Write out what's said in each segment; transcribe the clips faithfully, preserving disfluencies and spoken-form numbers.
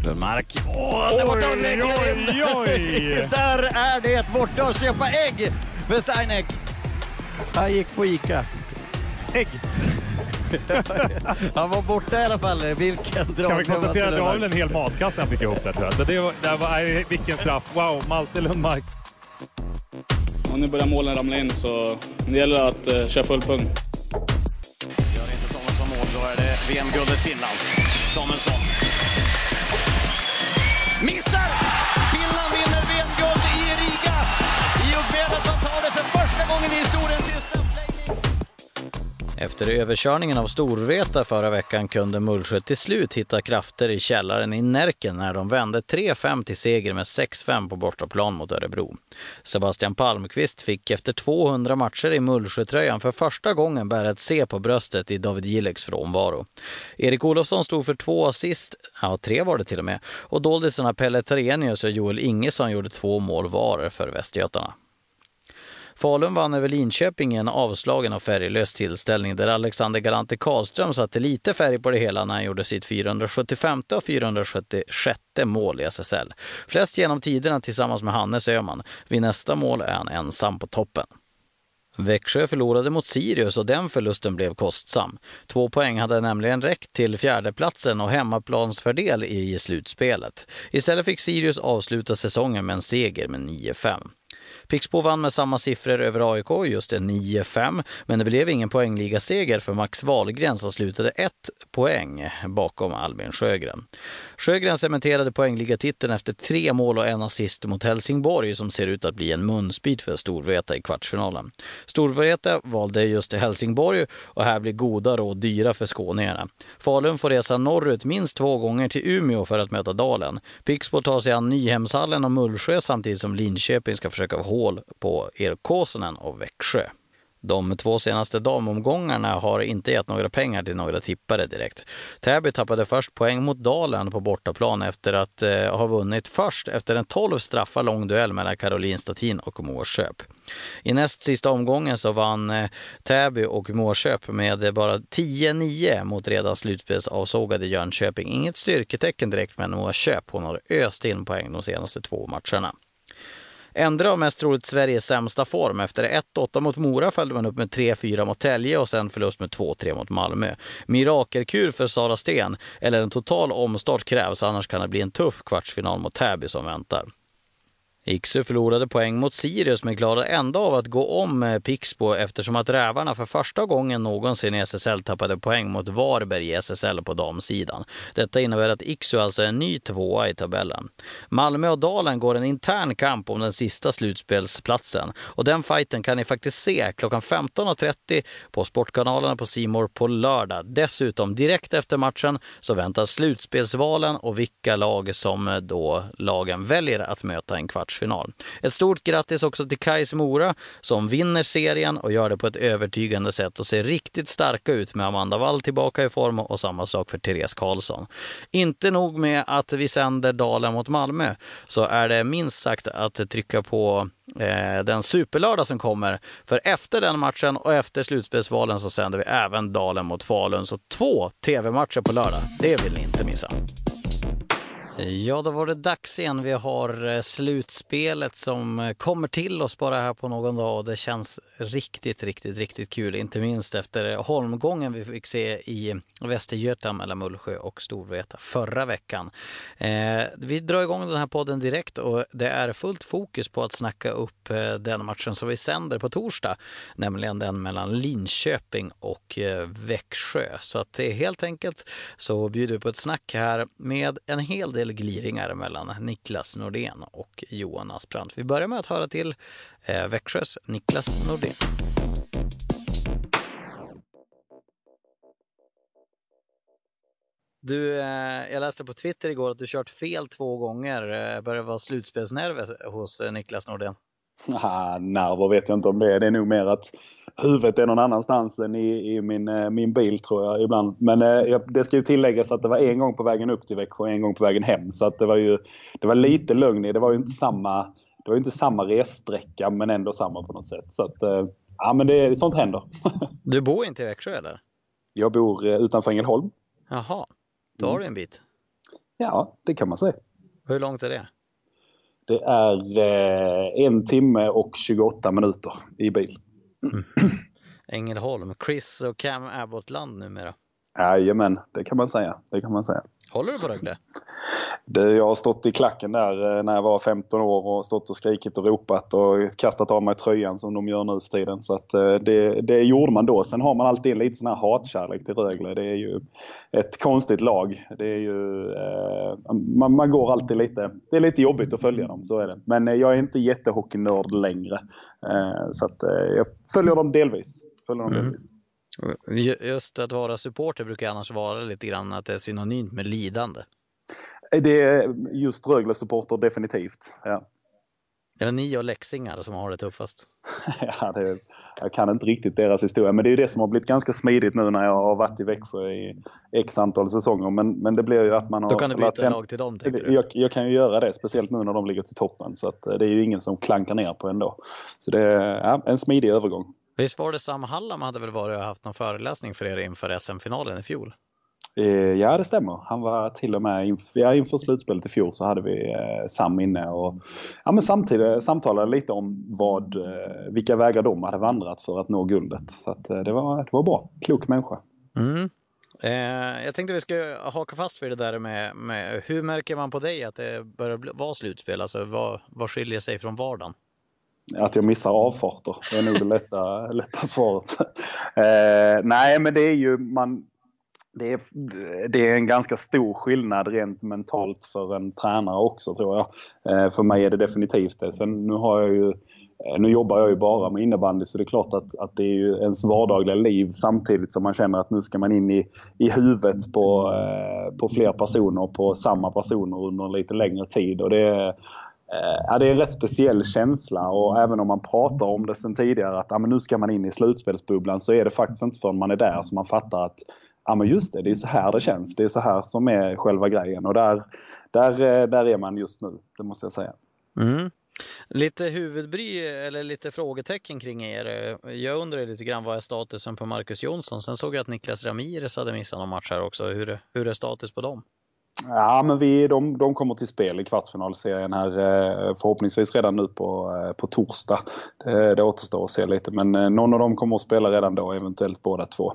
Mark. Åh, det var oj, oj, oj. Där är det borta att köpa ägg för Steineck. Han gick på Ica. Ägg. Han var borta i alla fall. Vilken drag. Kan vi konstatera att det var väl en hel matkasse han fick ihop där, tror jag. Så det var, det var, vilken straff. Wow, Malte Lundmark. Och nu börjar målen ramla in, så det gäller att uh, köra full punkt. Gör inte Samuelsson mål, då är det V M-guldet Finlands. Samuelsson. Missar! Finland vinner V M-guld i Riga. I och med att man tar det för första gången i historien till snabbläggning. Efter överkörningen av Storvreta förra veckan kunde Mullsjö till slut hitta krafter i källaren i Närken när de vände tre fem till seger med sex fem på bortaplan mot Örebro. Sebastian Palmqvist fick efter tvåhundra matcher i Mullsjö-tröjan för första gången bära ett C på bröstet i David Gilleks frånvaro. Erik Olofsson stod för två assist, ja tre var det till och med, och doldisarna Pelle Tarenius och Joel Ingesson gjorde två mål var för Västgötarna. Falun vann över Linköping i en avslagen och färglös tillställning där Alexander Galante Karlström satte lite färg på det hela när han gjorde sitt fyrahundrasjuttiofemte och fyrahundrasjuttiosjätte mål i S S L. Flest genom tiderna tillsammans med Hannes Öhman. Vid nästa mål är han ensam på toppen. Växjö förlorade mot Sirius och den förlusten blev kostsam. Två poäng hade nämligen räckt till fjärdeplatsen och hemmaplansfördel i slutspelet. Istället fick Sirius avsluta säsongen med en seger med nio fem. Pixbo vann med samma siffror över A I K, just en nio fem, men det blev ingen poängligaseger för Max Wahlgren som slutade ett poäng bakom Albin Sjögren. Sjögren cementerade poängligatiteln efter tre mål och en assist mot Helsingborg som ser ut att bli en munsbit för Storvreta i kvartsfinalen. Storvreta valde just Helsingborg och här blir goda råd dyra för skåningarna. Falun får resa norrut minst två gånger till Umeå för att möta Dalen. Pixbo tar sig an Nyhemshallen och Mullsjö samtidigt som Linköping ska försöka hål på Erkåsonen och Växjö. De två senaste damomgångarna har inte gett några pengar till några tippare direkt. Täby tappade först poäng mot Dalen på bortaplan efter att eh, ha vunnit först efter en tolv straffar lång duell mellan Caroline Statin och Mårköp. I näst sista omgången så vann eh, Täby och Mårköp med bara tio nio mot redan slutspelsavsågade Jönköping. Inget styrketecken direkt, men Mårköp hon har öst in poäng de senaste två matcherna. Ändra av mest troligt Sveriges sämsta form. Efter ett åtta mot Mora följde man upp med tre fyra mot Tälje och sen förlust med två tre mot Malmö. Mirakelkur för Sara Sten, eller en total omstart krävs, annars kan det bli en tuff kvartsfinal mot Täby som väntar. Iksu förlorade poäng mot Sirius men klarade ändå av att gå om Pixbo eftersom att rävarna för första gången någonsin i S S L tappade poäng mot Varberg i S S L på damsidan. Detta innebär att Iksu alltså är en ny tvåa i tabellen. Malmö och Dalen går en intern kamp om den sista slutspelsplatsen och den fighten kan ni faktiskt se klockan femton trettio på sportkanalerna på C More på lördag. Dessutom direkt efter matchen så väntas slutspelsvalen och vilka lag som då lagen väljer att möta en kvart. Final. Ett stort grattis också till Kais Mora som vinner serien och gör det på ett övertygande sätt och ser riktigt starka ut med Amanda Wall tillbaka i form och samma sak för Therese Karlsson. Inte nog med att vi sänder Dalen mot Malmö så är det minst sagt att trycka på eh, den superlördag som kommer, för efter den matchen och efter slutspelsvalen så sänder vi även Dalen mot Falun, så två tv-matcher på lördag, det vill ni inte missa. Ja, då var det dags igen. Vi har slutspelet som kommer till oss bara här på någon dag och det känns riktigt, riktigt, riktigt kul. Inte minst efter holmgången vi fick se i Västergötland mellan Mullsjö och Storvreta förra veckan. Eh, vi drar igång den här podden direkt och det är fullt fokus på att snacka upp eh, den matchen som vi sänder på torsdag, nämligen den mellan Linköping och eh, Växjö. Så att det är helt enkelt så bjuder vi på ett snack här med en hel del gliringar mellan Niklas Nordén och Johan Asprand. Vi börjar med att höra till eh, Växjös Niklas Nordén. Du, eh, jag läste på Twitter igår att du kört fel två gånger. Eh, börjar vara slutspelsnerver hos eh, Niklas Nordén. Ah, nerver vet jag inte om det är. Det är nog mer att huvudet är någon annanstans än i, i min, eh, min bil tror jag ibland. Men eh, det ska ju tilläggas att det var en gång på vägen upp till Växjö och en gång på vägen hem. Så att det var ju det var lite lugn i. Det var ju inte samma, det var ju inte samma ressträcka men ändå samma på något sätt. Så att, eh, ja men det, sånt händer. Du bor inte i Växjö eller? Jag bor eh, utanför Ängelholm. Jaha, då har du en bit. Ja, det kan man säga. Hur långt är det? Det är eh, en timme och tjugoåtta minuter i bil. Mm. Ängelholm. Chris och Cam Abbott-land numera. Jajamän, det kan man säga. Det kan man säga. Håller du på Rögle? Det, jag har stått i klacken där när jag var femton år och stått och skrikit och ropat och kastat av mig tröjan som de gör nu för tiden. Så att det, det gjorde man då. Sen har man alltid en lite sån här hatkärlek till Rögle. Det är ju ett konstigt lag. Det är ju, eh, man, man går alltid lite, det är lite jobbigt att följa dem, så är det. Men jag är inte jättehockeynörd längre. Eh, så att eh, jag följer dem delvis. Följer dem mm. delvis. Just att vara supporter brukar annars vara lite grann att det är synonymt med lidande. Det är just Rögle-supporter definitivt, ja. Är det ni och läxingar som har det tuffast? Ja, det, jag kan inte riktigt deras historia. Men det är ju det som har blivit ganska smidigt nu när jag har varit i Växjö i x antal säsonger. Men, men det blir ju att man har... Då kan du byta sen, lag till dem, tänkte du? Jag, jag kan ju göra det, speciellt nu när de ligger till toppen. Så att det är ju ingen som klankar ner på ändå. Så det är ja, en smidig övergång. Visst var det Sam Hallam hade väl varit och haft någon föreläsning för er inför S M-finalen i fjol? Ja, det stämmer. Han var till och med inför, ja, inför slutspelet i fjol så hade vi eh, Sam inne och ja, men samtidigt samtalade lite om vad, eh, vilka vägar de hade vandrat för att nå guldet. Så att, eh, det, var, det var bra. Klok människa. Mm. Eh, jag tänkte vi ska haka fast för det där med, med hur märker man på dig att det börjar vara slutspel? Alltså vad, vad skiljer sig från vardagen? Att jag missar avfarter. Det är nog det lätta, lätta svaret. Eh, nej, men det är ju man... Det är, det är en ganska stor skillnad rent mentalt för en tränare också, tror jag. Eh, för mig är det definitivt det. Sen nu har jag ju, nu jobbar jag ju bara med innebandy, så det är klart att, att det är ju ens vardagliga liv samtidigt som man känner att nu ska man in i, i huvudet på, eh, på fler personer, på samma personer under en lite längre tid. Och det är, eh, ja, det är en rätt speciell känsla, och även om man pratar om det sen tidigare att ja, men nu ska man in i slutspelsbubblan, så är det faktiskt inte förrän man är där som man fattar att ja, men just det, det är så här det känns. Det är så här som är själva grejen. Och där, där, där är man just nu, det måste jag säga. Mm. Lite huvudbry eller lite frågetecken kring er. Jag undrar lite grann, vad är statusen på Marcus Jonsson? Sen såg jag att Niklas Ramirez hade missat någon match här också. Hur, hur är status på dem? Ja, men vi, de, de kommer till spel i kvartsfinalserien här förhoppningsvis redan nu på, på torsdag. Det, det återstår att se lite, men någon av dem kommer att spela redan då, eventuellt båda två.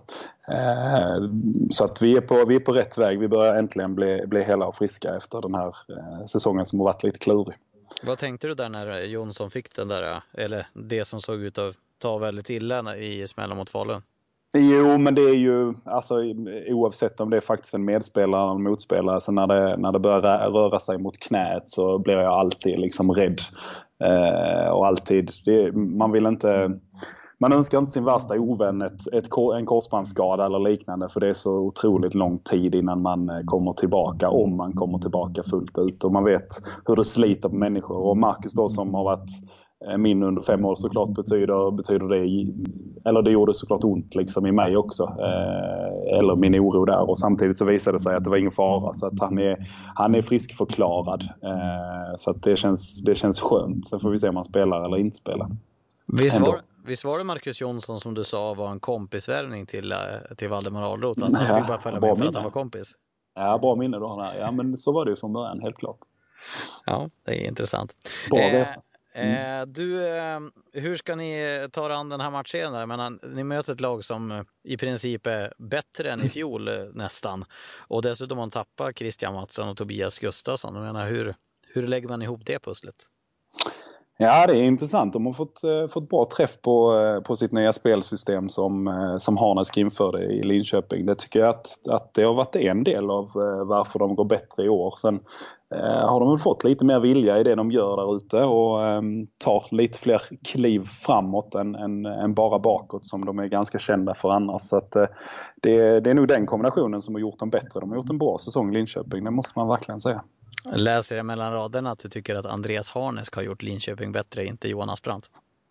Så att vi är på, vi är på rätt väg. Vi börjar äntligen bli, bli hela och friska efter den här säsongen som har varit lite klurig. Vad tänkte du där när Jonsson fick den där, eller det som såg ut att ta väldigt illa i smällen mot Falun? Jo, men det är ju, alltså, oavsett om det är faktiskt en medspelare eller en motspelare, så när det, när det börjar röra sig mot knät så blir jag alltid liksom rädd. Eh, och alltid, det, man vill inte, man önskar inte sin värsta ovän ett, ett, en korsbandsskada eller liknande, för det är så otroligt lång tid innan man kommer tillbaka, om man kommer tillbaka fullt ut. Och man vet hur det sliter på människor. Och Marcus då, som har varit min under fem år, såklart betyder, betyder det, eller det gjorde såklart ont liksom i mig också, eh, eller min oro där, och samtidigt så visade det sig att det var ingen fara, så att han är, han är friskförklarad, eh, så att det känns, det känns skönt. Sen får vi se om han spelar eller inte spelar. Visst var, visst var det Marcus Jonsson som du sa var en kompisvärvning till, till Valdemar Ahlroth, att han fick bara följa med för att han var kompis? Ja, bra minne då. Ja, men så var det ju från början, helt klart. Ja, det är intressant. Bra resa. Eh, Mm. Du, hur ska ni ta an den här matchen där? Men ni möter ett lag som i princip är bättre än i fjol nästan. Och dessutom har man tappat Christian Mattsson och Tobias Gustafsson. Jag menar, hur, hur lägger man ihop det pusslet? Ja, det är intressant. De har fått, fått bra träff på, på sitt nya spelsystem som, som Harnesk införde i Linköping. Det tycker jag att, att det har varit en del av varför de går bättre i år. Sen eh, har de väl fått lite mer vilja i det de gör där ute, och eh, tar lite fler kliv framåt än, än, än bara bakåt, som de är ganska kända för annars. Så att, eh, det, det är nog den kombinationen som har gjort dem bättre. De har gjort en bra säsong i Linköping, det måste man verkligen säga. Läser jag mellan raderna att du tycker att Andreas Harnesk har gjort Linköping bättre, inte Johan Asprant?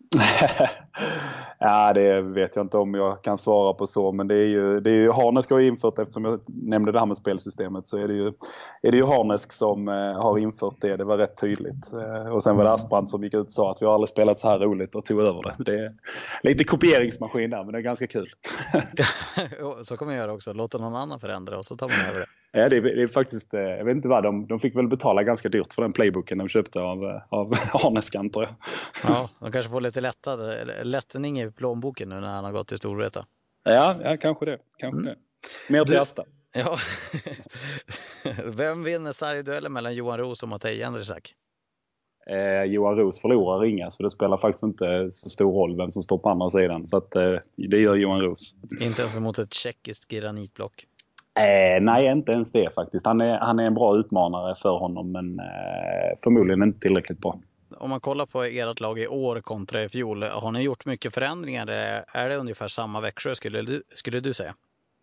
Ja, det vet jag inte om jag kan svara på så, men det är ju, det är ju Harnesk har infört, eftersom jag nämnde det här med spelsystemet, så är det ju, är det ju Harnesk som eh, har infört det. Det var rätt tydligt. Eh, och sen var det Asprant som gick ut och sa att vi har aldrig spelat så här roligt och tog över det. Det är lite kopieringsmaskin där, men det är ganska kul. Så kommer jag göra också. Låta någon annan förändra och så tar man över det. Ja, det är, det är faktiskt, jag vet inte vad, de, de fick väl betala ganska dyrt för den playbooken de köpte av, av Arne Skantor. Ja, de kanske får lite lättad, lättning i plånboken nu när han har gått till Storvreta. Ja, ja kanske det. Kanske mm. det. Mer till Asta. Ja. Vem vinner sargduellen mellan Johan Roos och Matej Jędrzak? Eh, Johan Roos förlorar inga, så det spelar faktiskt inte så stor roll vem som står på andra sidan. Så att, eh, det gör Johan Roos. Inte ens mot ett tjeckiskt granitblock? Eh, nej, inte ens det faktiskt. Han är, han är en bra utmanare för honom, men eh, förmodligen inte tillräckligt bra. Om man kollar på ert lag i år kontra i fjol, har ni gjort mycket förändringar? Är det ungefär samma Växjö, skulle du, skulle du säga?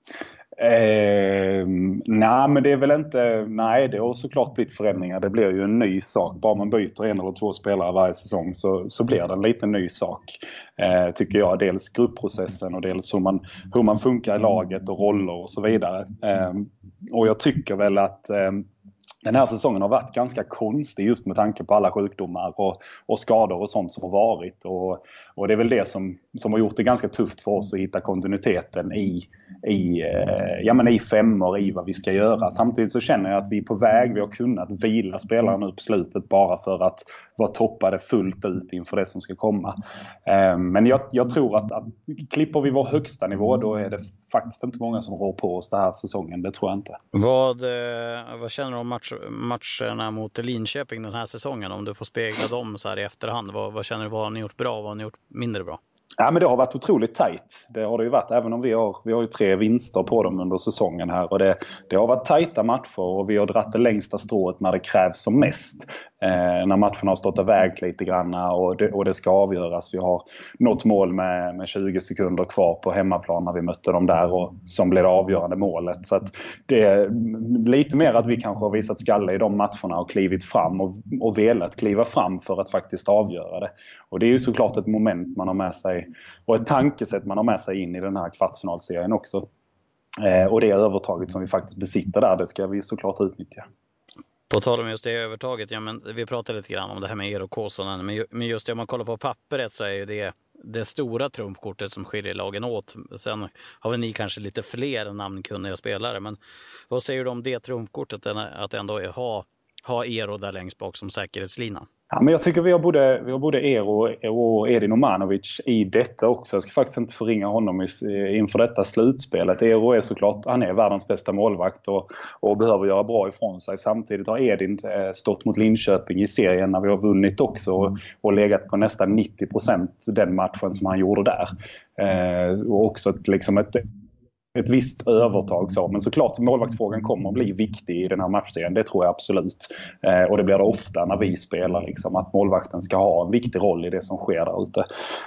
Eh, nej, men det är väl inte... Nej, det har såklart blivit förändringar. Det blir ju en ny sak. Bara man byter en eller två spelare varje säsong så, så blir det en liten ny sak. Eh, tycker jag. Dels gruppprocessen och dels hur man, hur man funkar i laget och roller och så vidare. Eh, och jag tycker väl att... Eh, Den här säsongen har varit ganska konstig just med tanke på alla sjukdomar och, och skador och sånt som har varit. Och, och det är väl det som, som har gjort det ganska tufft för oss att hitta kontinuiteten i, i, eh, ja, men i femmor i vad vi ska göra. Samtidigt så känner jag att vi är på väg. Vi har kunnat vila spelarna nu på slutet bara för att vara toppade fullt ut inför det som ska komma. Eh, men jag, jag tror att, att klipper vi vår högsta nivå, då är det faktiskt inte många som rår på oss den här säsongen. Det tror jag inte. Vad, vad känner du om match, matcherna mot Linköping den här säsongen? Om du får spegla dem så här i efterhand. Vad, vad känner du, vad har ni gjort bra och vad har ni gjort mindre bra? Ja, men det har varit otroligt tajt. Det har det ju varit, även om vi har, vi har ju tre vinster på dem under säsongen här. Och det, det har varit tajta matcher och vi har dratt det längsta strået när det krävs som mest. Eh, när matchen har stått och vägt lite grann och det, och det ska avgöras. Vi har något mål med, med tjugo sekunder kvar på hemmaplan när vi mötte dem där och som blev det avgörande målet. Så att det är lite mer att vi kanske har visat skalle i de matcherna och klivit fram och, och velat kliva fram för att faktiskt avgöra det. Och det är ju såklart ett moment man har med sig och ett tankesätt man har med sig in i den här kvartsfinalserien också. Eh, och det övertaget som vi faktiskt besitter där, det ska vi såklart utnyttja. På tal om just det övertaget, ja, men vi pratade lite grann om det här med Eero Kåsonen, men just det, om man kollar på pappret så är ju det det stora trumfkortet som skiljer lagen åt. Sen har vi ni kanske lite fler namnkunniga spelare, men vad säger du om det trumfkortet, att ändå ha, ha Eero där längst bak som säkerhetslinan? Ja, men jag tycker vi har både, vi har både Eero och Edin Omanovic i detta också. Jag ska faktiskt inte förringa honom inför detta slutspelet. Eero är såklart, han är världens bästa målvakt och, och behöver göra bra ifrån sig. Samtidigt har Edin stått mot Linköping i serien när vi har vunnit också och, och legat på nästan nittio procent den matchen som han gjorde där. Eh, och också ett, liksom ett ett visst övertag så. Men såklart målvaktsfrågan kommer att bli viktig i den här matchserien. Det tror jag absolut. Eh, och det blir det ofta när vi spelar liksom, att målvakten ska ha en viktig roll i det som sker där ute.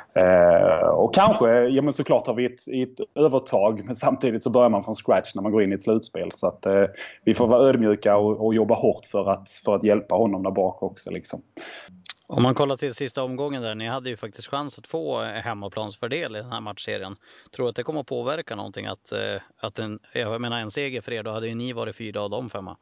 Eh, och kanske, ja men såklart har vi ett, ett övertag, men samtidigt så börjar man från scratch när man går in i ett slutspel. Så att eh, vi får vara ödmjuka och, och jobba hårt för att, för att hjälpa honom där bak också liksom. Om man kollar till sista omgången där, ni hade ju faktiskt chans att få hemmaplansfördel i den här matchserien. Tror du att det kommer att påverka någonting? Att, att en, jag menar en seger för er, då hade ju ni varit fyra av de femma.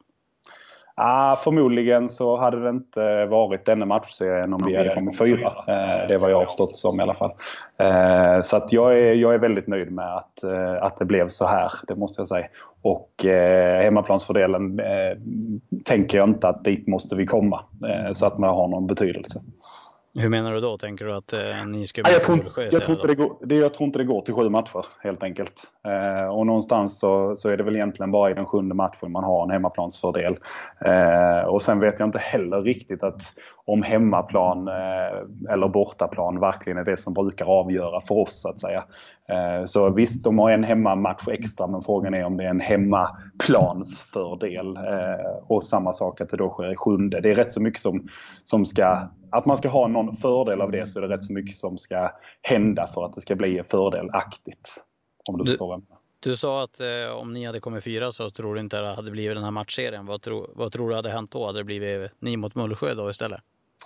Ah, förmodligen så hade det inte varit denna matchserien om vi hade kommit fyra. Eh, det var jag avstått som i alla fall. Eh, så att jag, är, jag är väldigt nöjd med att, eh, att det blev så här, det måste jag säga. Och eh, hemmaplansfördelen eh, tänker jag inte att dit måste vi komma. Eh, så att man har någon betydelse. Hur menar du då? Tänker du att eh, ni ska... Nej, jag, tror, jag, tror inte det går, det, jag tror inte det går till sju matcher, helt enkelt. Eh, och någonstans så, så är det väl egentligen bara i den sjunde matchen man har en hemmaplansfördel. Eh, och sen vet jag inte heller riktigt att om hemmaplan eh, eller bortaplan verkligen är det som brukar avgöra för oss, så att säga. Eh, så visst, de har en hemmamatch extra, men frågan är om det är en hemmaplansfördel. Eh, och samma sak att det då sker i sjunde. Det är rätt så mycket som, som ska... Att man ska ha någon fördel av det, så är det rätt så mycket som ska hända för att det ska bli fördelaktigt. Om du, du förstår vad. Du sa att eh, om ni hade kommit fyra så tror du inte att det hade blivit den här matchserien. Vad, tro, vad tror du hade hänt då? Hade det blivit ni mot Mullsjö då istället?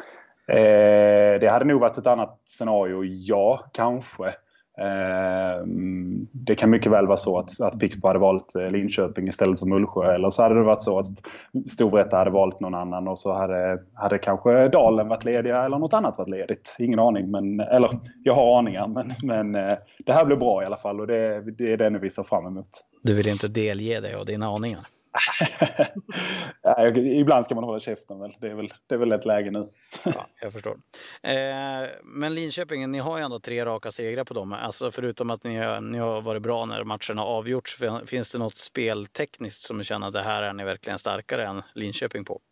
Eh, det hade nog varit ett annat scenario, ja, kanske. Eh, det kan mycket väl vara så att, att Pixbo hade valt Linköping istället för Mullsjö, eller så hade det varit så att Storvreta hade valt någon annan och så hade, hade kanske Dalen varit lediga eller något annat varit ledigt. Ingen aning, men, eller jag har aningar, men, men eh, det här blir bra i alla fall och det, det är det nu vi ser fram emot. Du vill inte delge dig av dina aningar? Ja, ibland ska man hålla käften väl. Det är väl, det är väl ett läge nu. Ja, jag förstår. Eh, men Linköping, ni har ju ändå tre raka segrar på dem. Alltså förutom att ni, ni har varit bra när matcherna har avgjorts. Finns det något speltekniskt som ni känner att det här är ni verkligen starkare än Linköping på?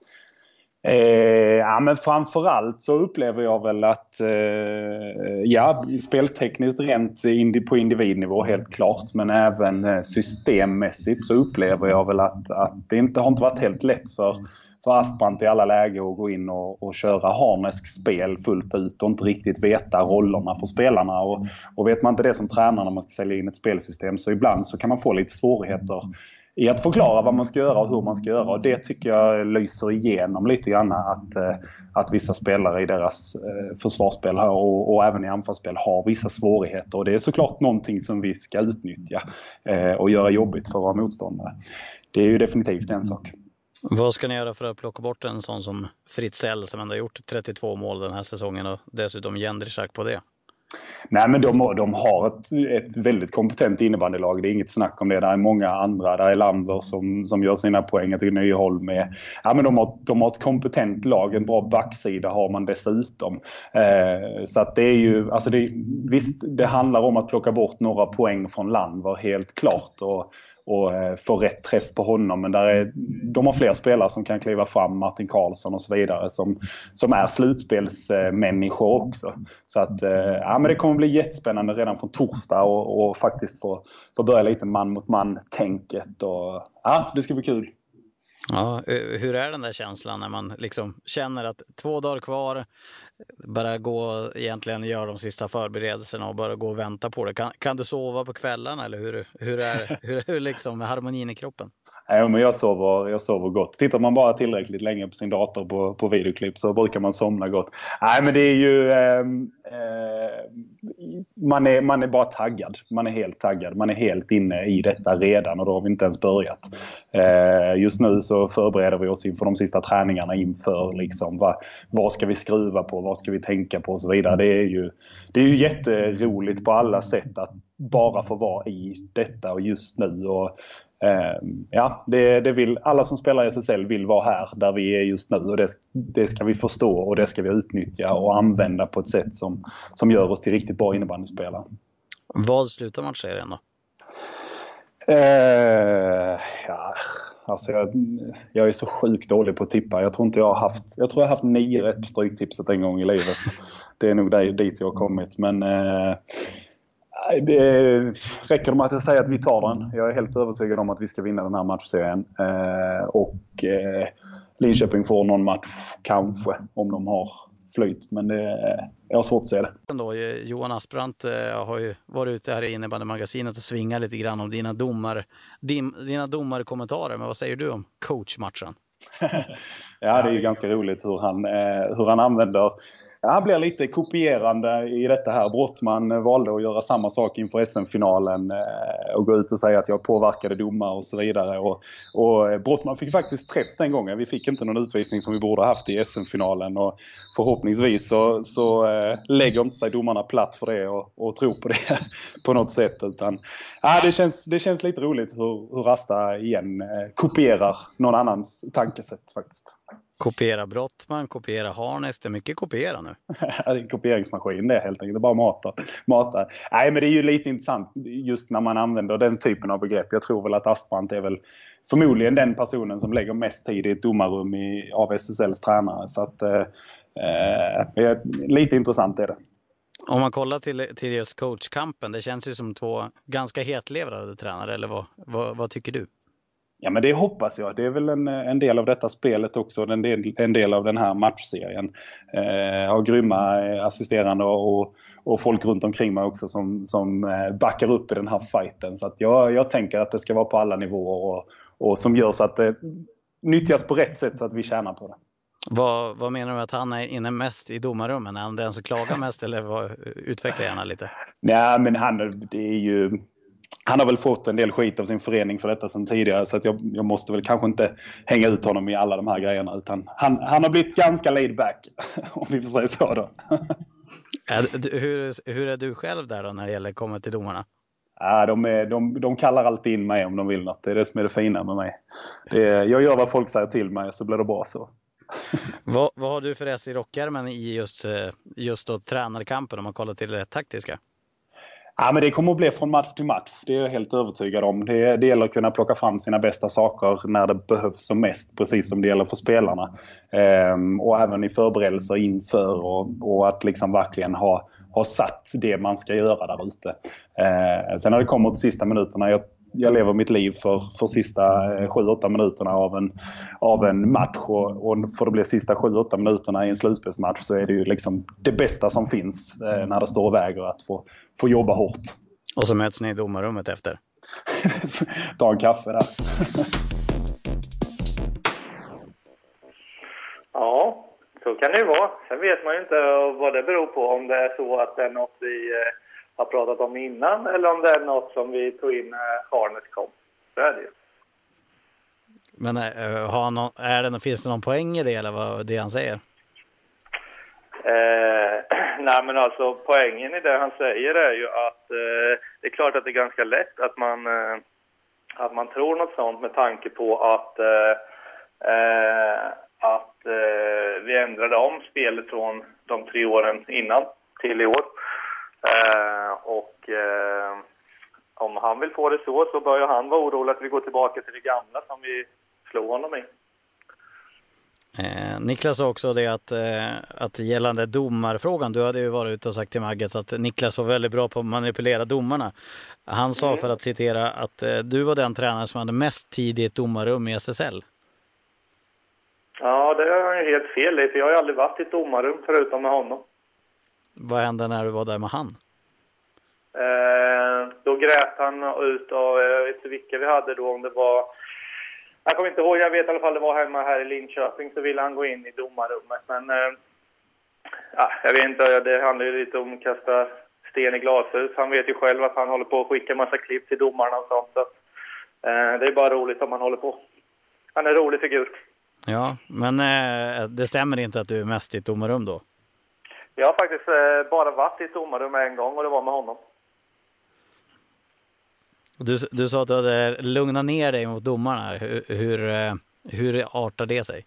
Eh, ja, men framförallt så upplever jag väl att eh, ja, speltekniskt rent indi- på individnivå helt klart, men även eh, systemmässigt så upplever jag väl att, att det inte har inte varit helt lätt för, för Asprant i alla lägen att gå in och, och köra harnesk spel fullt ut och inte riktigt veta rollerna för spelarna. Och, och vet man inte det som tränare när man ska sälja in ett spelsystem, så ibland så kan man få lite svårigheter i att förklara vad man ska göra och hur man ska göra. Och det tycker jag lyser igenom lite grann att, att vissa spelare i deras försvarsspel här och, och även i anfallsspel har vissa svårigheter. Och det är såklart någonting som vi ska utnyttja och göra jobbigt för våra motståndare. Det är ju definitivt en sak. Vad ska ni göra för att plocka bort en sån som Fritzell som ändå har gjort trettiotvå mål den här säsongen och dessutom Jendrzak på det? Nej, men de, de har ett, ett väldigt kompetent innebandylag. Det är inget snack om det. Det är många andra. Där är Lander som, som gör sina poäng till Nyholm med. Ja, men de har, de har ett kompetent lag. En bra backsida har man dessutom. Eh, så att det är ju, alltså det, visst, det handlar om att plocka bort några poäng från Lander, helt klart. Och och få rätt träff på honom. Men där är, de har fler spelare som kan kliva fram, Martin Karlsson och så vidare, som, som är slutspelsmänniskor också. Så att ja, men det kommer bli jättespännande redan från torsdag och, och faktiskt få, få börja lite man mot man-tänket. Och, ja, det ska bli kul. Ja, hur är den där känslan när man liksom känner att två dagar kvar, bara gå egentligen göra de sista förberedelserna och bara gå och vänta på det? Kan, kan du sova på kvällarna eller hur, hur är hur, hur liksom harmonin i kroppen? Ja, men jag sover, jag sover gott. Tittar man bara tillräckligt länge på sin dator på, på videoklipp så brukar man somna gott. Nej, men det är ju eh, eh, man, är, man är bara taggad. Man är helt taggad. Man är helt inne i detta redan och då har vi inte ens börjat. Eh, just nu så förbereder vi oss inför de sista träningarna inför liksom, vad, vad ska vi skruva på, vad ska vi tänka på och så vidare. Det är ju, det är ju jätteroligt på alla sätt att bara få vara i detta och just nu. Och ja, det, det vill, alla som spelar i S S L vill vara här där vi är just nu och det, det ska vi förstå och det ska vi utnyttja och använda på ett sätt som, som gör oss till riktigt bra innebandyspelare. Vad slutar matchserien då? Eh, ja, alltså jag, jag är så sjukt dålig på att tippa. Jag tror inte jag har haft, jag tror jag har haft nio rätt på stryktipset en gång i livet. Det är nog där, dit jag har kommit, men eh, det räcker med att jag säger att vi tar den. Jag är helt övertygad om att vi ska vinna den här matchserien. Eh, och eh, Linköping får någon match kanske om de har flyt. Men det, jag har svårt att se det. Då, Johan Asprant eh, har ju varit ute här i innebandymagasinet och svingat lite grann om dina, domar, din, dina domarkommentarer. Men vad säger du om coachmatchen? Ja, det är ju ganska roligt hur han, eh, hur han använder. Ja, han blir lite kopierande i detta här. Brottman valde att göra samma sak inför S M-finalen eh, och gå ut och säga att jag påverkade domar och så vidare. Och, och Brottman fick faktiskt träff den gången. Vi fick inte någon utvisning som vi borde ha haft i S M-finalen. Och förhoppningsvis så, så eh, lägger inte sig domarna platt för det och, och tror på det på något sätt. Utan, ja, det, känns, det känns lite roligt hur, hur Rasta igen eh, kopierar någon annans tankesätt faktiskt. Kopiera Brottman, kopiera Harnes, det är mycket kopiera nu. Det är en kopieringsmaskin, det är helt enkelt. Det är bara mata. mata. Nej, men det är ju lite intressant just när man använder den typen av begrepp. Jag tror väl att Asprant är väl förmodligen den personen som lägger mest tid i ett domarrum i, av S S L:s tränare. Så att eh, lite intressant är det. Om man kollar till, till just coachkampen, det känns ju som två ganska hetlevrade tränare, eller vad, vad, vad tycker du? Ja, men det hoppas jag. Det är väl en, en del av detta spelet också. En del, en del av den här matchserien. Eh, har grymma assisterande och, och folk runt omkring mig också som, som backar upp i den här fighten. Så att jag, jag tänker att det ska vara på alla nivåer och, och som gör så att det nyttjas på rätt sätt så att vi tjänar på det. Vad, vad menar du att han är inne mest i domarrummen? Är han den som klagar mest eller vad, utveckla gärna lite? Nej, men han det är ju... Han har väl fått en del skit av sin förening för detta sedan tidigare så att jag, jag måste väl kanske inte hänga ut honom i alla de här grejerna utan han, han har blivit ganska laid back om vi får säga så då. Hur, hur är du själv där då när det gäller att komma till domarna? Ja, de, är, de, de kallar alltid in mig om de vill något. Det är det som är det fina med mig. Det är, jag gör vad folk säger till mig så blir det bra så. vad, vad har du för S i rockärmen i just, just då tränarkampen om man kollar till det taktiska? Ja, men det kommer att bli från match till match. Det är jag helt övertygad om. Det, det gäller att kunna plocka fram sina bästa saker när det behövs som mest. Precis som det gäller för spelarna. Ehm, och även i förberedelser inför. Och, och att liksom verkligen ha, ha satt det man ska göra där ute. Ehm, sen när det kommer till sista minuterna. Jag, jag lever mitt liv för, för sista sju åtta minuterna av en, av en match. Och, och för det blir sista sju åtta minuterna i en slutspelsmatch så är det ju liksom det bästa som finns eh, när det står och väger att få, få jobba hårt. Och så möts ni i domarrummet efter. Ta en kaffe där. Ja, så kan det ju vara. Sen vet man ju inte vad det beror på. Om det är så att det är något vi har pratat om innan eller om det är något som vi tog in när Harnes kom. Så är det ju. Men äh, har någon, är det, finns det någon poäng i det eller vad det han säger? Eh, nej men alltså poängen i det han säger är ju att eh, det är klart att det är ganska lätt att man, eh, att man tror något sånt med tanke på att, eh, eh, att eh, vi ändrade om spelet från de tre åren innan till i år. Eh, och eh, om han vill få det så så bör ju han vara orolig att vi går tillbaka till det gamla som vi slog honom i. Eh, Niklas sa också det att, eh, att gällande domarfrågan, du hade ju varit ute och sagt till Magget att Niklas var väldigt bra på att manipulera domarna. Han sa mm. för att citera att eh, du var den tränare som hade mest tid i ett domarrum i S S L. Ja, det är han ju helt fel i, för jag har ju aldrig varit i ett domarrum förutom med honom. Vad hände när du var där med han? Eh, då grät han ut och jag vet inte vilka vi hade då, om det var... Jag kommer inte ihåg, jag vet i alla fall det var hemma här i Linköping så ville han gå in i domarrummet. Men eh, ja, jag vet inte, det handlar ju lite om att kasta sten i glashus. Han vet ju själv att han håller på att skicka massa klipp till domarna och sånt. Så, eh, det är bara roligt om han håller på. Han är en rolig figur. Ja, men eh, det stämmer inte att du är mest i ett domarrum då? Jag har faktiskt eh, bara varit i ett domarrum en gång och det var med honom. Du, du sa att du hade lugnat ner dig mot domarna. Hur, hur, hur artar det sig?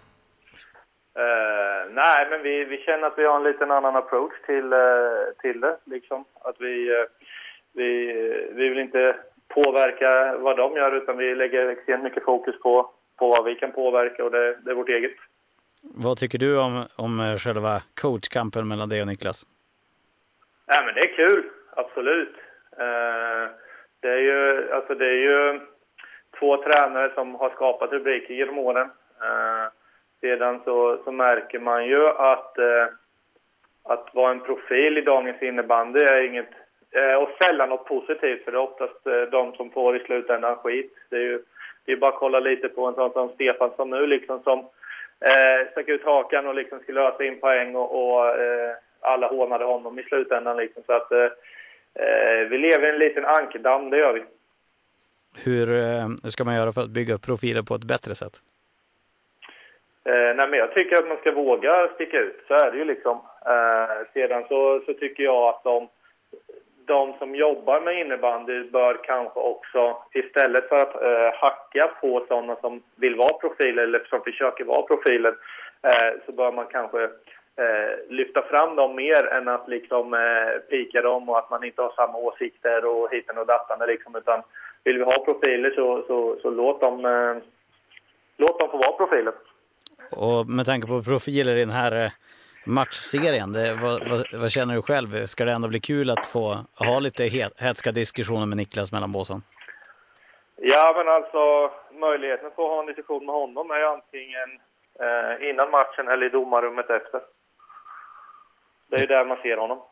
Uh, nej, men vi, vi känner att vi har en liten annan approach till, uh, till det. Liksom. Att vi, uh, vi, vi vill inte påverka vad de gör utan vi lägger extremt mycket fokus på, på vad vi kan påverka och det, det är vårt eget. Vad tycker du om, om själva coachkampen mellan dig och Niklas? Nej, men det är kul. Absolut. Uh, Det är ju, alltså det är ju två tränare som har skapat rubriker genom åren. Eh, sedan så, så märker man ju att, eh, att vara en profil i dagens innebandy är inget, eh, och sällan något positivt. För det är oftast eh, de som får i slutändan skit. Det är ju det är bara att kolla lite på en sån som Stefan som nu liksom som eh, stack ut hakan och liksom skulle lösa in poäng och, och eh, alla hånade honom i slutändan liksom. Så att eh, vi lever i en liten ankedamm, det gör vi. Hur eh, ska man göra för att bygga upp profiler på ett bättre sätt? Eh, nej, men jag tycker att man ska våga sticka ut, så är det ju liksom. Eh, sedan så, så tycker jag att de, de som jobbar med innebandy bör kanske också, istället för att eh, hacka på sådana som vill vara profiler eller som försöker vara profiler, eh, så bör man kanske Eh, lyfta fram dem mer än att liksom eh, pika dem och att man inte har samma åsikter och hiten och datan liksom, utan vill vi ha profiler så, så, så låt dem eh, låt dem få vara profiler. Och med tanke på profiler i den här eh, matchserien, det, vad, vad, vad känner du själv? Ska det ändå bli kul att få ha lite het, hetska diskussioner med Niklas mellan båsen? Ja, men alltså möjligheten att få ha en diskussion med honom är antingen eh, innan matchen eller i domarrummet efter. Det är ju där man ser honom.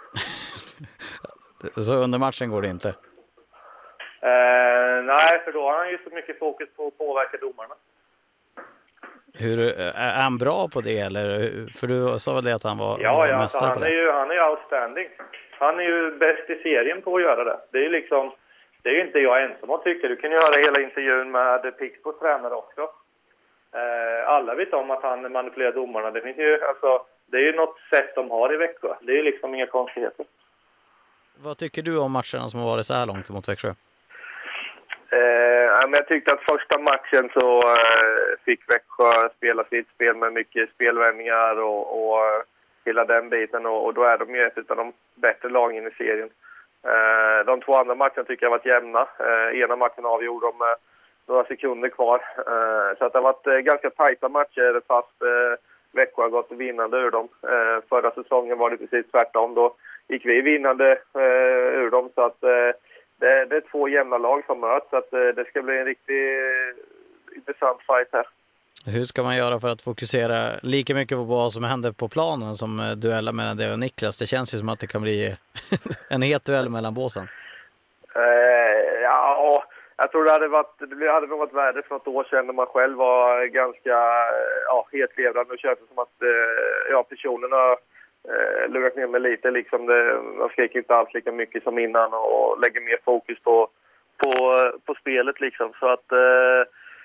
Så under matchen går det inte? Eh, nej, för då har han ju så mycket fokus på att påverka domarna. Hur, är han bra på det? Eller? För du sa väl det att han var, ja, var ja, mästare han på det? Är ju, han är ju outstanding. Han är ju bäst i serien på att göra det. Det är ju liksom, det är ju inte jag ensam att tycka. Du kan ju höra hela intervjun med Pixbos tränare också. Eh, alla vet om att han manipulerar domarna. Det finns ju, alltså, det är ju något sätt de har i Växjö. Det är ju liksom inga konstigheter. Vad tycker du om matcherna som har varit så här långt mot Växjö? Eh, men jag tyckte att första matchen så eh, fick Växjö spela sitt spel med mycket spelvändningar och, och hela den biten. Och, och då är de ju ett av de bättre lagen i serien. Eh, de två andra matcherna tycker jag har varit jämna. Eh, ena matchen avgjorde de med några sekunder kvar. Eh, så att det har varit eh, ganska tajta matcher fast eh, Växjö har gått vinnande ur dem. Eh, förra säsongen var det precis tvärtom. Då gick vi vinnande eh, ur dem så att eh, det, det är två jämna lag som möts. Så att eh, det ska bli en riktigt eh, intressant fight här. Hur ska man göra för att fokusera lika mycket på vad som händer på planen som eh, dueller mellan dig och Niklas? Det känns ju som att det kan bli en het duell mellan båsen. Eh, ja, jag tror det hade varit, det hade nog varit värre för något år sedan när man själv var ganska ja, hetlevrande. Nu känns det som att eh, ja, personerna eh, lurat ner mig lite. Liksom det, man skriker inte alls lika mycket som innan och lägger mer fokus på, på, på spelet. Liksom. Så att eh,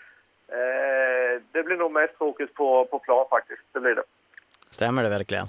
eh, det blir nog mest fokus på, på plan faktiskt. Det blir det. Stämmer det verkligen?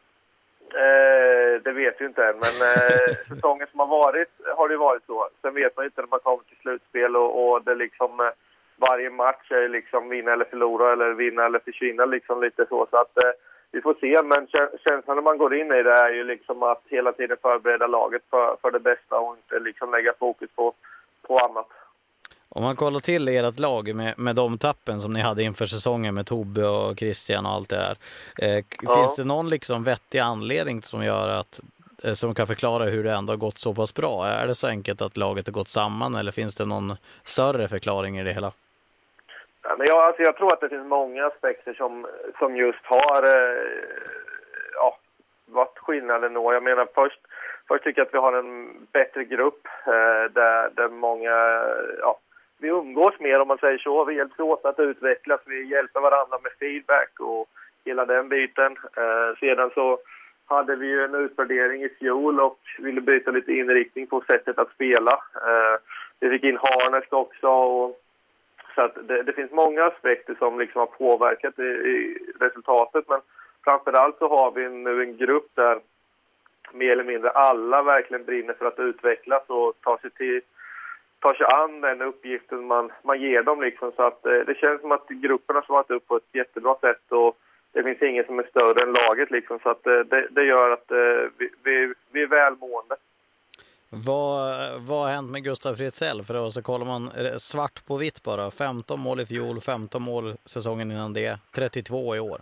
Eh, det vet vi inte än, men eh, säsongen som har varit har det varit så. Sen vet man inte när man kommer till slutspel och, och det liksom eh, varje match är liksom vinna eller förlora eller vinna eller försvinna liksom lite så. Så att eh, vi får se, men känslan när man går in i det är ju liksom att hela tiden förbereda laget för, för det bästa och inte liksom lägga fokus på, på annat. Om man kollar till ert lag med, med de tappen som ni hade inför säsongen med Tobbe och Christian och allt det här. Eh, ja. Finns det någon liksom vettig anledning som gör att eh, som kan förklara hur det ändå har gått så pass bra? Är det så enkelt att laget har gått samman eller finns det någon större förklaring i det hela? Ja, men jag, alltså jag tror att det finns många aspekter som, som just har eh, ja, varit skillnaden då. Jag menar först, först tycker jag att vi har en bättre grupp eh, där, där många... Ja, vi umgås mer om man säger så. Vi hjälps åt att utvecklas. Vi hjälper varandra med feedback och hela den biten. Eh, sedan så hade vi ju en utvärdering i fjol och ville byta lite inriktning på sättet att spela. Eh, vi fick in Harnesk också. Och, så att det, det finns många aspekter som liksom har påverkat i, i resultatet. Men framförallt så har vi nu en grupp där mer eller mindre alla verkligen brinner för att utvecklas och ta sig till tar sig an den uppgiften man, man ger dem liksom, så att eh, det känns som att gruppen har svarat upp på ett jättebra sätt och det finns ingen som är större än laget liksom, så att eh, det, det gör att eh, vi, vi, vi är välmående. Vad, vad har hänt med Gustav Fritzell? För då så kollar man svart på vitt bara. femton mål i fjol, femton mål säsongen innan det, trettiotvå i år.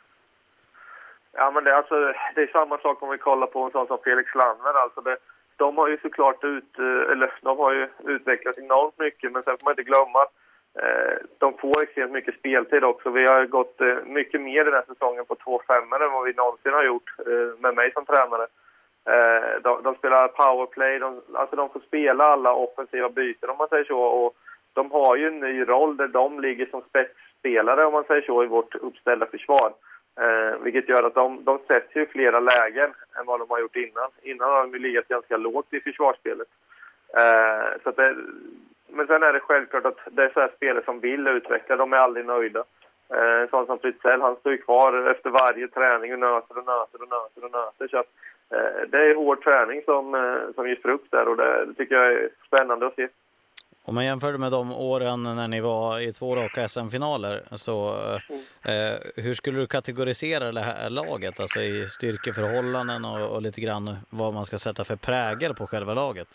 Ja, men det, alltså, det är samma sak om vi kollar på en sån som Felix Landner. Alltså det, de har ju såklart ut, eller de har ju utvecklats enormt mycket, men sen får man inte glömma att eh, de får extremt mycket speltid också. Vi har gått eh, mycket mer den här säsongen på två femmor än vad vi någonsin har gjort eh, med mig som tränare. Eh, de, de spelar powerplay, de, alltså de får spela alla offensiva byten om man säger så, och de har ju en ny roll där de ligger som spetsspelare om man säger så i vårt uppställda försvar. Eh, vilket gör att de, de sätter ju flera lägen än vad de har gjort innan. Innan har de ju legat ganska lågt i försvarsspelet. Eh, så att det, men sen är det självklart att det är så här spelare som vill utveckla, de är aldrig nöjda. Eh, sånt som Fritzell, han står ju kvar efter varje träning och nöter och nöter och nöter och nöter. Så att eh, det är hård träning som, eh, som ger frukt där och det, det tycker jag är spännande att se. Om man jämför med de åren när ni var i två raka S M-finaler, så eh, hur skulle du kategorisera det här laget? Alltså i styrkeförhållanden och, och lite grann vad man ska sätta för prägel på själva laget?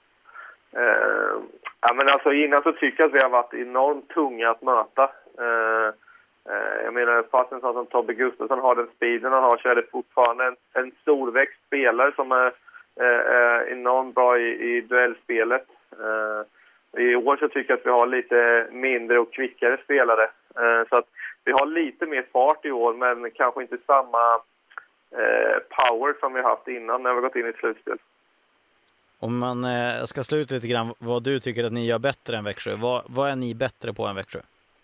Eh, ja, men alltså innan så tycker jag att vi har varit enormt tunga att möta. Eh, eh, jag menar, fast en sån som Tobbe Gustafsson har den speeden han har, så är det fortfarande en, en storväxt spelare som är eh, enormt bra i, i duellspelet. Eh, I år så tycker jag att vi har lite mindre och kvickare spelare. Eh, så att vi har lite mer fart i år, men kanske inte samma eh, power som vi haft innan när vi gått in i ett slutspel. Om man eh, ska sluta lite grann vad du tycker att ni gör bättre än Växjö. Vad, vad är ni bättre på än Växjö?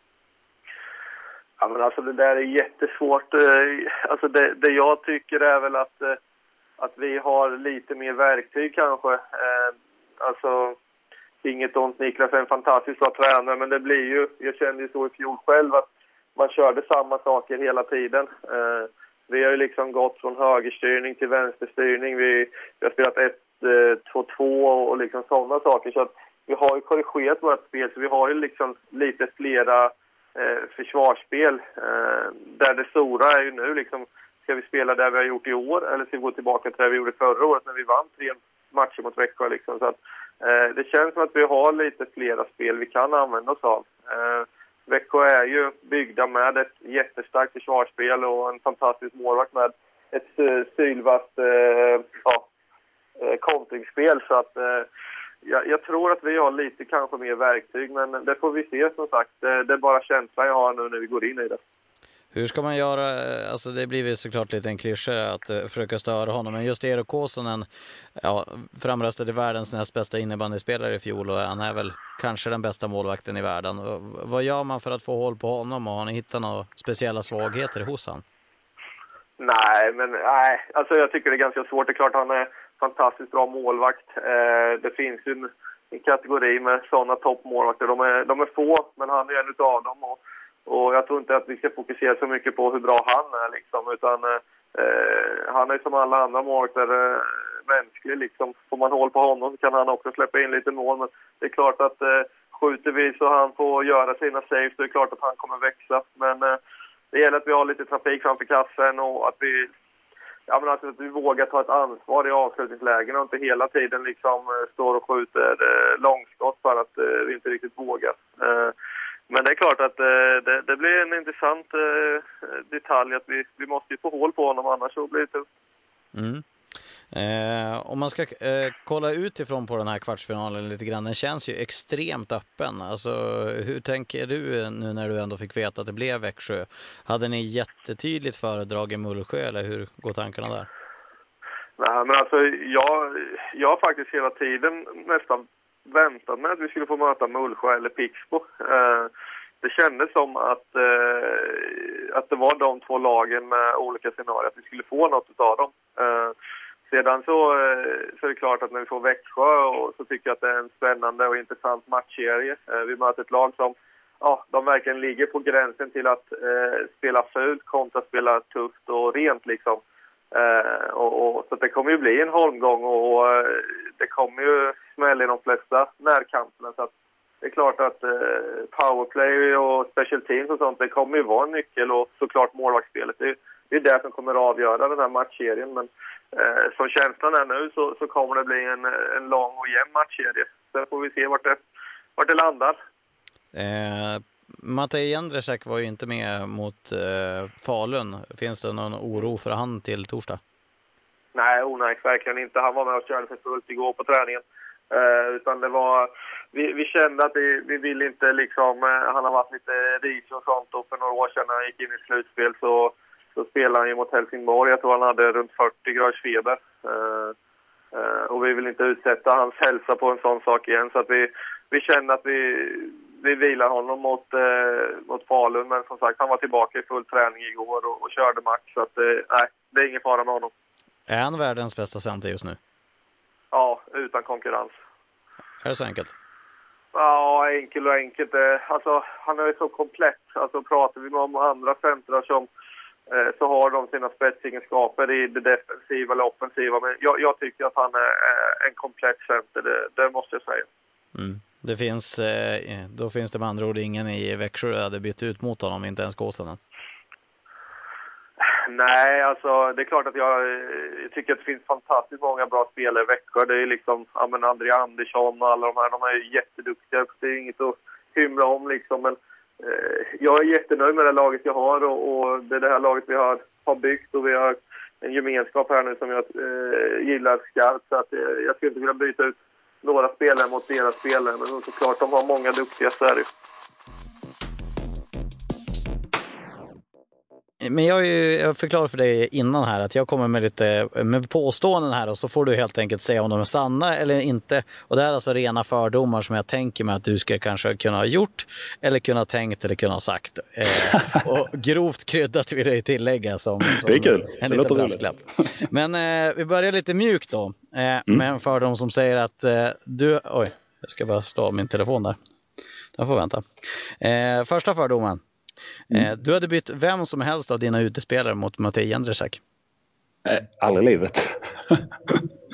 Ja, men alltså det där är jättesvårt. Alltså det, det jag tycker är väl att, att vi har lite mer verktyg kanske. Eh, alltså... Inget ont, Niklas är en fantastiskt bra tränare, men det blir ju, jag kände ju så i fjol själv att man körde samma saker hela tiden. Eh, vi har ju liksom gått från högerstyrning till vänsterstyrning. Vi, vi har spelat ett två två och liksom sådana saker. Så att vi har ju korrigerat vårt spel, så vi har ju liksom lite flera eh, försvarsspel. Eh, där det stora är ju nu liksom, ska vi spela där vi har gjort i år eller ska vi gå tillbaka till det vi gjorde förra året när vi vann tre matcher mot Växjö liksom. Så att eh, det känns som att vi har lite flera spel vi kan använda oss av. Eh, Växjö är ju byggda med ett jättestarkt försvarsspel och en fantastisk målvakt med ett uh, sylvast uh, ja, uh, kontringsspel. Så att uh, jag, jag tror att vi har lite kanske mer verktyg, men det får vi se som sagt. Det, det är bara känslan jag har nu när vi går in i det. Hur ska man göra, alltså det blir ju såklart lite en klyscha att uh, försöka störa honom, men just Eero Kåsonen, ja, framröstade världens näst bästa innebandyspelare i fjol och han är väl kanske den bästa målvakten i världen. Och vad gör man för att få håll på honom och har ni hittat några speciella svagheter hos han? Nej, men nej, alltså jag tycker det är ganska svårt. Det är klart han är fantastiskt bra målvakt. Eh, det finns ju en, en kategori med sådana toppmålvakter. De är, de är få, men han är en utav dem och Och jag tror inte att vi ska fokusera så mycket på hur bra han är liksom, utan eh, han är som alla andra målvakter eh, mänsklig liksom. Får man håll på honom så kan han också släppa in lite mål, men det är klart att eh, skjuter vi så han får göra sina saves, så är det klart att han kommer växa. Men eh, det gäller att vi har lite trafik framför kassen och att vi, ja, men alltså att vi vågar ta ett ansvar i avslutningslägen och inte hela tiden liksom eh, står och skjuter eh, långskott för att eh, vi inte riktigt vågar. Eh, Men det är klart att eh, det, det blir en intressant eh, detalj att vi, vi måste ju få hål på honom, annars så blir det tufft. Mm. Eh, om man ska eh, kolla utifrån på den här kvartsfinalen lite grann, den känns ju extremt öppen. Alltså, hur tänker du nu när du ändå fick veta att det blev Växjö? Hade ni jättetydligt föredragit Mullsjö eller hur går tankarna där? Nej, men alltså jag, jag har faktiskt hela tiden nästan väntat med att vi skulle få möta Mullsjö eller Pixbo. Eh, det kändes som att, eh, att det var de två lagen med olika scenarier, att vi skulle få något av dem. Eh, sedan så, eh, så är det klart att när vi får Växjö och så tycker jag att det är en spännande och intressant matchserie. Eh, vi möter ett lag som ja, de verkligen ligger på gränsen till att eh, spela fult kontra spela tufft och rent liksom. Uh, och, och, så det kommer ju bli en holmgång och, och uh, det kommer ju smälla i de flesta närkamperna, så att det är klart att uh, powerplay och special teams och sånt, det kommer ju vara en nyckel, och såklart målvaktsspelet, det, det är det som kommer att avgöra den här matchserien, men uh, som känslan är nu så, så kommer det bli en, en lång och jämn matchserie. Sen får vi se vart det, vart det landar. Eh... Matej Jędrzejczyk var ju inte med mot eh, Falun. Finns det någon oro för han till torsdag? Nej, onajs, verkligen inte. Han var med och körde för fullt igår på träningen. Eh, utan det var, vi, vi kände att vi, vi vill inte liksom, eh, han har varit lite ris och sånt, och för några år sedan när han gick in i slutspel så, så spelade han ju mot Helsingborg. Jag tror han hade runt fyrtio graders feber. Eh, eh, och vi vill inte utsätta hans hälsa på en sån sak igen, så att vi, vi kände att vi Vi vilar honom mot, eh, mot Falun, men som sagt, han var tillbaka i full träning igår och, och körde match, så att, eh, nej, det är ingen fara med honom. Är han världens bästa center just nu? Ja, utan konkurrens. Är det så enkelt? Ja, enkelt och enkelt. Eh, alltså, han är så komplett. Alltså, pratar vi om andra centrar som eh, så har de sina spetsegenskaper i det defensiva eller offensiva, men jag, jag tycker att han är eh, en komplett center, det, det måste jag säga. Mm. Det finns, då finns det med andra ord ingen i Växjö som hade bytt ut mot honom, inte ens Kåsonen. Nej, alltså det är klart att jag, jag tycker att det finns fantastiskt många bra spelare i Växjö. Det är liksom, ja men André Andersson och alla de här, de är jätteduktiga. Det är inget att hymla om liksom, men eh, jag är jättenöjd med det laget jag har, och, och det är det här laget vi har, har byggt, och vi har en gemenskap här nu som jag eh, gillar skarpt, så att eh, jag skulle inte vilja byta ut några spelare mot deras spelare, men såklart de har många duktiga Sverige. Men jag, är ju, jag förklarar för dig innan här att jag kommer med lite med påståenden här, och så får du helt enkelt säga om de är sanna eller inte. Och det är alltså rena fördomar som jag tänker mig att du ska kanske kunna ha gjort eller kunna tänkt eller kunna ha sagt. Eh, och grovt kryddat vill jag tillägga som, som det är kul. En det liten brasklapp. Men eh, vi börjar lite mjukt då. Eh, mm. Med en fördom som säger att eh, du... Oj, jag ska bara slå min telefon där. Den får vänta. Eh, första fördomen. Mm. Du hade bytt vem som helst av dina utespelare mot Matej Jędrzejczyk? Eh, aldrig i livet.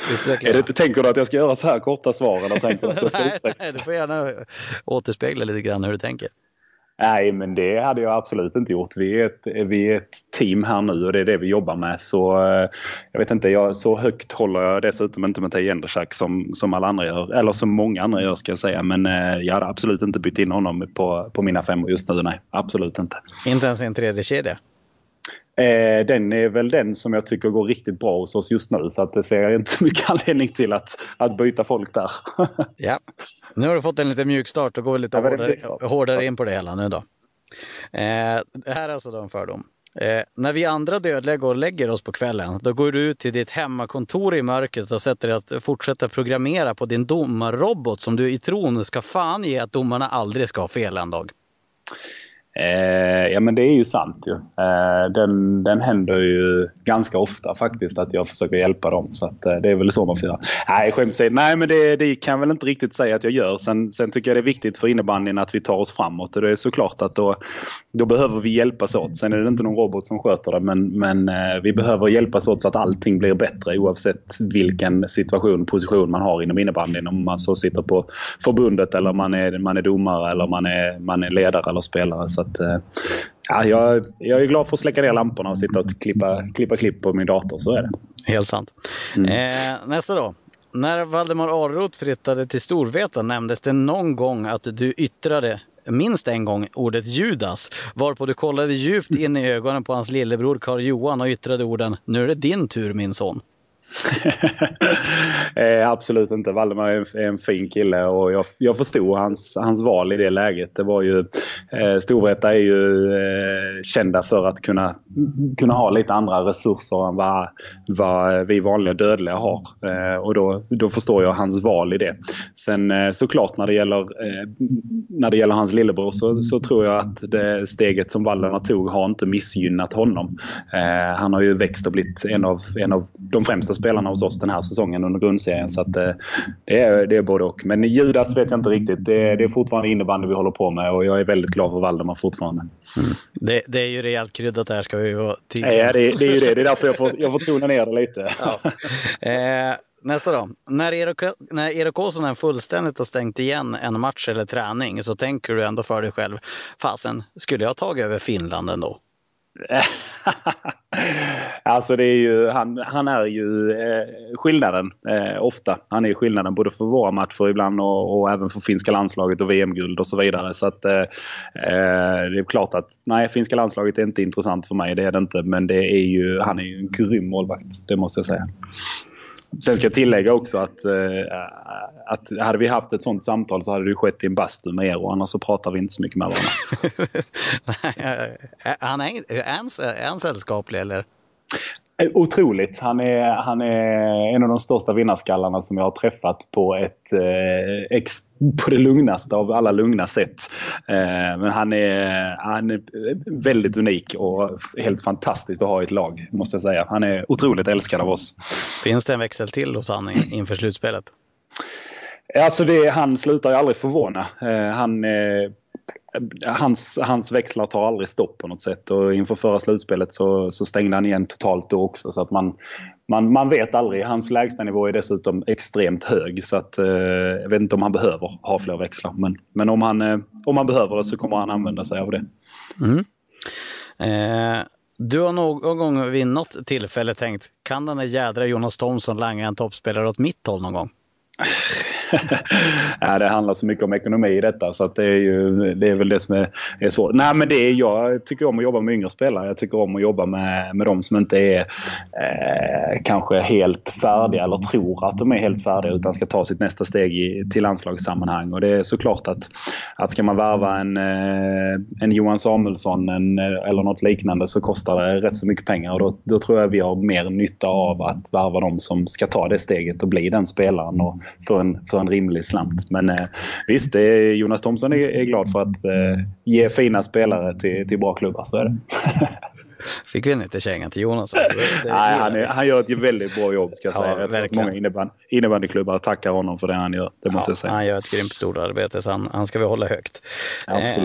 Är det, tänker du att jag ska göra så här korta svar? Eller tänker du att jag ska nej, nej, du får gärna återspegla lite grann hur du tänker. Nej, men det hade jag absolut inte gjort. Vi är, ett, vi är ett team här nu och det är det vi jobbar med. Så jag vet inte, jag, så högt håller jag dessutom inte med Matej Jędrzak som, som alla andra gör. Eller som många andra gör ska jag säga. Men jag hade absolut inte bytt in honom på, på mina fem just nu. Nej, absolut inte. Inte ens en tredje kedja? Eh, den är väl den som jag tycker går riktigt bra hos oss just nu. Så att det ser jag inte så mycket anledning till att, att byta folk där. Ja, nu har du fått en lite mjuk start och går lite ja, hårdare, hårdare in på det hela nu då. Eh, det här är alltså då en fördom. Eh, när vi andra dödliga går och lägger oss på kvällen, då går du ut till ditt hemmakontor i mörkret och sätter dig att fortsätta programmera på din domarrobot som du i tron ska fan ge att domarna aldrig ska ha fel en dag. Eh, ja men det är ju sant ju. Eh, den, den händer ju ganska ofta faktiskt att jag försöker hjälpa dem. Så att, eh, det är väl så man får göra. Nej, skämt säga. Nej men det, det kan jag väl inte riktigt säga att jag gör. Sen, sen tycker jag det är viktigt för innebandyn att vi tar oss framåt. Och det är såklart att då, då behöver vi hjälpas åt. Sen är det inte någon robot som sköter det. Men, men eh, vi behöver hjälpas åt så att allting blir bättre oavsett vilken situation, position man har inom innebandyn. Om man så sitter på förbundet eller man är, man är domare eller man är, man är ledare eller spelare. Så att, ja, jag, jag är glad för att släcka ner lamporna och sitta och klippa, klippa klipp på min dator, så är det. Helt sant. Mm. Eh, nästa då. När Valdemar Ahlroth flyttade till Storvreta nämndes det någon gång att du yttrade minst en gång ordet Judas, varpå du kollade djupt in i ögonen på hans lillebror Karl Johan och yttrade orden: nu är det din tur min son. eh, absolut inte. Valdemar är en, är en fin kille och jag, jag förstod hans, hans val i det läget. Det var ju, eh, Storvreta är ju eh, kända för att kunna, kunna ha lite andra resurser än vad, vad vi vanliga dödliga har. Eh, och då, då förstår jag hans val i det. Sen eh, såklart när det gäller, eh, när det gäller hans lillebror så, så tror jag att det steget som Valdemar tog har inte missgynnat honom. Eh, han har ju växt och blivit en av, en av de främsta spelarna hos oss den här säsongen under grundserien, så att eh, det, är, det är både och. Men Judas vet jag inte riktigt. Det, det är fortfarande innebandy vi håller på med och jag är väldigt glad för Valdemar fortfarande. Mm. Det, det är ju rejält kryddat här, ska vi vara tydliga. Ja, det, det är ju det. Det är därför jag får, jag får tona ner det lite. Ja. Eh, nästa då. När Erik, när Erik Åsen fullständigt har stängt igen en match eller träning så tänker du ändå för dig själv: fasen, skulle jag tagit över Finland ändå? Alltså det är ju, han, han är ju eh, skillnaden eh, ofta. Han är skillnaden både för våra matcher ibland och, och även för finska landslaget och V M-guld och så vidare. Så att eh, det är klart att nej, finska landslaget är inte intressant för mig, det är det inte. Men det är ju, han är ju en grym målvakt, det måste jag säga. Sen ska jag tillägga också att, äh, att hade vi haft ett sånt samtal så hade det skett i en bastu med er och annars så pratar vi inte så mycket med varandra. Han är, är, han, är han sällskaplig eller? Otroligt. Han är, han är en av de största vinnarskallarna som jag har träffat på ett eh, ex, på det lugnaste av alla lugna sätt. Eh, men han är, han är väldigt unik och helt fantastiskt att ha i ett lag, måste jag säga. Han är otroligt älskad av oss. Finns det en växel till hos han inför slutspelet? Alltså det, han slutar ju aldrig förvåna. Eh, han eh, Hans, hans växlar tar aldrig stopp på något sätt och inför förra slutspelet så, så stängde han igen totalt då också, så att man, man, man vet aldrig. Hans lägsta nivå är dessutom extremt hög, så att eh, jag vet inte om han behöver ha fler växlar, men, men om, han, eh, om han behöver det så kommer han använda sig av det. Mm. Eh, du har någon gång vid något tillfälle tänkt: kan den här jädra Jonas Thomsson langa en toppspelare åt mitt håll någon gång? Ja, det handlar så mycket om ekonomi i detta, så att det är ju det är väl det som är, är svårt. Nej, men det är, jag tycker om att jobba med yngre spelare. Jag tycker om att jobba med, med de som inte är eh, kanske helt färdiga eller tror att de är helt färdiga utan ska ta sitt nästa steg i, till landslagssammanhang. Och det är såklart att, att ska man värva en, eh, en Johan Samuelsson en, eller något liknande så kostar det rätt så mycket pengar, och då, då tror jag vi har mer nytta av att värva de som ska ta det steget och bli den spelaren och för en, för en rimlig slant. Men eh, visst, det är, Jonas Thomsson är, är glad för att eh, ge fina spelare till, till bra klubbar, så är det. Fick vi inte känga till Jonas? Alltså, det, det Nej, han, är, han gör ett väldigt bra jobb, ska jag säga. Ja, jag många inneband, innebandyklubbar tackar honom för det han gör, det måste ja, jag säga. Han gör ett grymt stort arbete, så han, han ska vi hålla högt. Ja, absolut.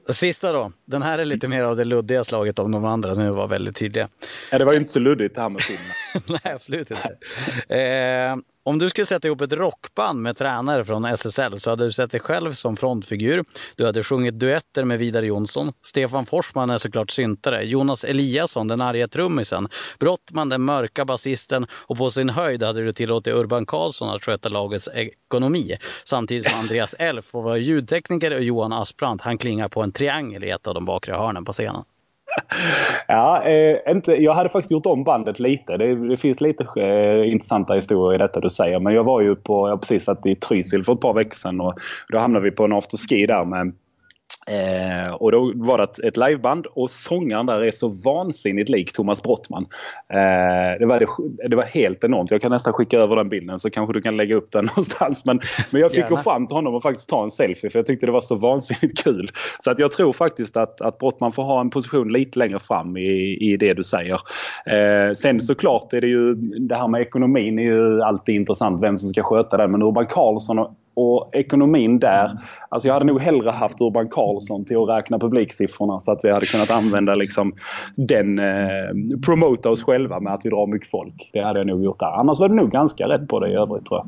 Sista då. Den här är lite mer av det luddiga slaget om de andra nu var väldigt tydliga. Ja, det var ju inte så luddigt det här med filmen. Nej, absolut inte. Eh, om du skulle sätta ihop ett rockband med tränare från S S L så hade du sett dig själv som frontfigur. Du hade sjungit duetter med Vidar Jonsson. Stefan Forsman är såklart syntare. Jonas Eliasson, den arga trummisen. Brottman, den mörka basisten. Och på sin höjd hade du tillåtit Urban Karlsson att sköta lagets ekonomi. Samtidigt som Andreas Elf får vara ljudtekniker och Johan Asprant, han klingar på en triangel i ett av de bakre hörnen på scenen. Ja, eh, inte, jag hade faktiskt gjort om bandet lite. Det, det finns lite eh, intressanta historier i detta du säger. Men jag var ju på, jag har precis varit i Trysil för ett par veckor sedan och då hamnade vi på en afterski där med Eh, och då var det ett, ett liveband och sångaren där är så vansinnigt lik Thomas Brottman. Eh, det, var det, det var helt enormt. Jag kan nästan skicka över den bilden så kanske du kan lägga upp den någonstans. Men, men jag fick Gärna. gå fram till honom och faktiskt ta en selfie för jag tyckte det var så vansinnigt kul. Så att jag tror faktiskt att, att Brottman får ha en position lite längre fram i, i det du säger. Eh, sen såklart är det ju det här med ekonomin är ju alltid intressant vem som ska sköta det. Men Urban Karlsson och Och ekonomin där, alltså jag hade nog hellre haft Urban Karlsson till att räkna publiksiffrorna så att vi hade kunnat använda liksom den, eh, promota oss själva med att vi drar mycket folk. Det hade jag nog gjort där. Annars var det nog ganska rätt på det i övrigt tror jag.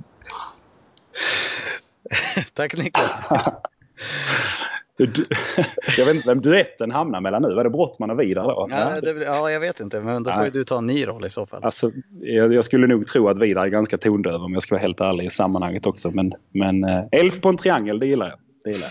Tack Niklas. Du, jag vet inte vem duetten hamnar mellan nu. Var det Brottman och Vidar då? Ja, det, ja, jag vet inte. Men då får ju du ta en ny roll i så fall. Alltså, jag, jag skulle nog tro att Vidar är ganska tondöv om jag ska vara helt ärlig i sammanhanget också. Men, men äh, elf på en triangel, det gillar jag. Det gillar jag.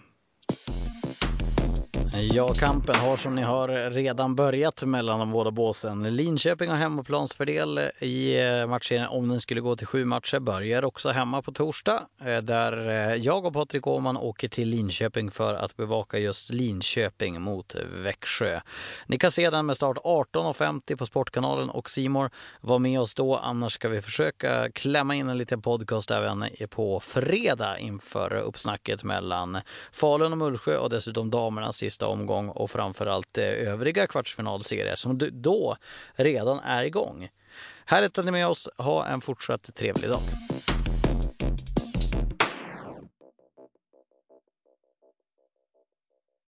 Ja, kampen har som ni hör redan börjat mellan de båda båsen. Linköping har hemmaplansfördel i matchen om den skulle gå till sju matcher. Börjar också hemma på torsdag där jag och Patrik Åhman åker till Linköping för att bevaka just Linköping mot Växjö. Ni kan se den med start arton femtio på Sportkanalen och C More. Var med oss då, annars ska vi försöka klämma in en liten podcast även på fredag inför uppsnacket mellan Falun och Mullsjö och dessutom damernas sista omgång och framförallt övriga kvartsfinalserier som då redan är igång. Härligt att ni är med oss. Ha en fortsatt trevlig dag.